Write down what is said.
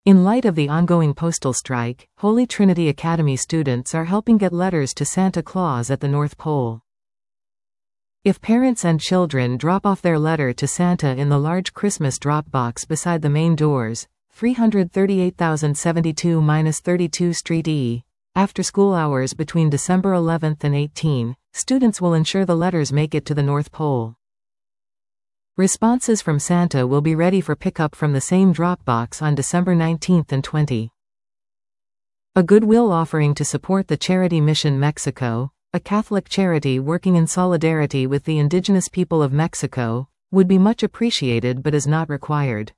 In light of the ongoing postal strike, Holy Trinity Academy students are helping get letters to Santa Claus at the North Pole. If parents and children drop off their letter to Santa in the large Christmas drop box beside the main doors, 338,072-32 Street E, after school hours between December 11 and 18, students will ensure the letters make it to the North Pole. Responses from Santa will be ready for pickup from the same drop box on December 19 and 20. A goodwill offering to support the charity Mission Mexico, a Catholic charity working in solidarity with the indigenous people of Mexico, would be much appreciated but is not required.